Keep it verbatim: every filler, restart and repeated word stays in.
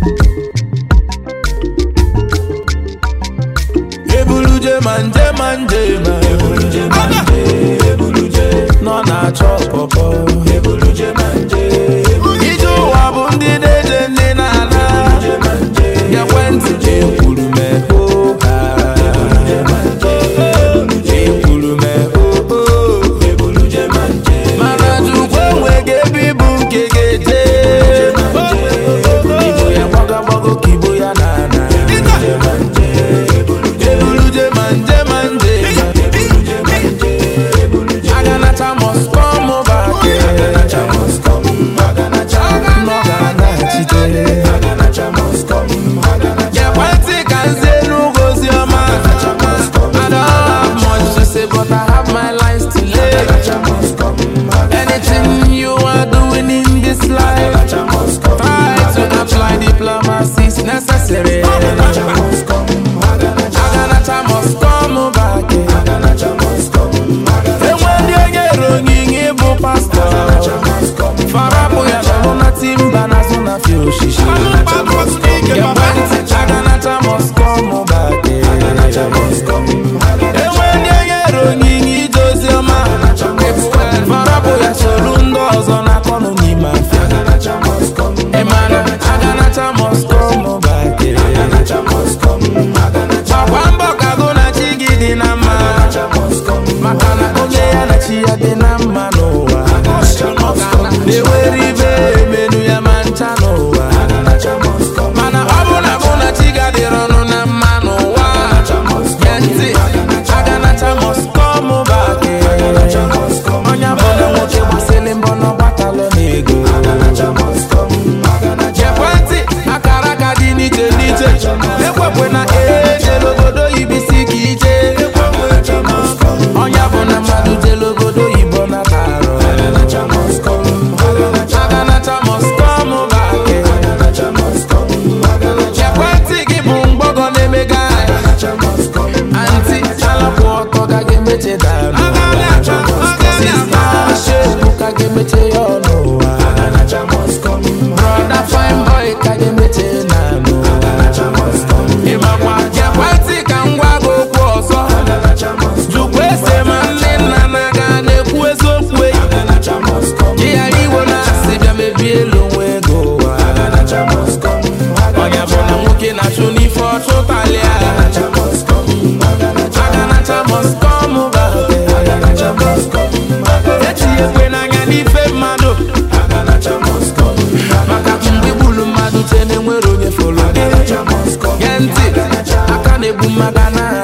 Ebuluje manje manje ma ebuluje manje ebuluje no na chop popo ebuluje manje iju wa bu ndi deje ndi na ala ebuluje manje ya kwenti je kwuru me ho ha ebuluje manje ebuluje kwuru me ho ebuluje manje mana ju kwenwe ge bibu nke geje ibo ya boga bogo kibo ya nana ebuluje manje ebuluje manje manje Aganacha must come over. Aganacha must come. Aganacha Aganacha must come. Yeah, one thing I say no goes your man. I don't have much to say, but I have my lines to lay. Anything you are doing in this life, try to apply diplomacy is necessary. Aganacha must come. Aganacha must come over. Aganacha must come. And when you get wrong, you go pastor. Farapo ya shona timba na zona fio shishi. Ya bwanti Aganacha must come over. Aganacha must come. And when you get wrong, you just your man. Farapo ya sholundo zona kono ni mafia. Aganacha must come. Emana Aganacha must come over. Aganacha must come. Wamba kagona chigidi na ma. Makana konye ya na chia de na manoa. De weribe menu ya manchanoa. Mana abuna bona chiga de rono na manoa. Yenti Aganacha must come over. Onya bona moche wasele mbono batalo nego. Jekwanti akaraka di niche niche. Lekwe na eje logodo ibisi kije. Onya bona madu jelo godo ibona taro. Aganacha must come. Aganacha must come over. Aganacha must come. Jekwanti gibung bogo nemega. Aganacha must come. Anti chala kuoto kage meche dano. Aganacha must come. Sister shebu kage meche yono. Aganacha must come. Brother fine boy kage meche nano. Aganacha must come. Imamwa jekwanti kangwa go kuoso. Aganacha must come. Jukwese mane na naga ne kueso kwe. Aganacha must come. Kia iwo na sibya mebielo wego. Aganacha must come. Onya bona muke na shuni for totalia. Aganacha must come. Aganacha must come over. Aganacha must come. Eti ekwe na ngani fe mado. Aganacha must come. Maka kumbi bulu madu tene mwero nye follow. Aganacha must come. Yenti akane bumagana.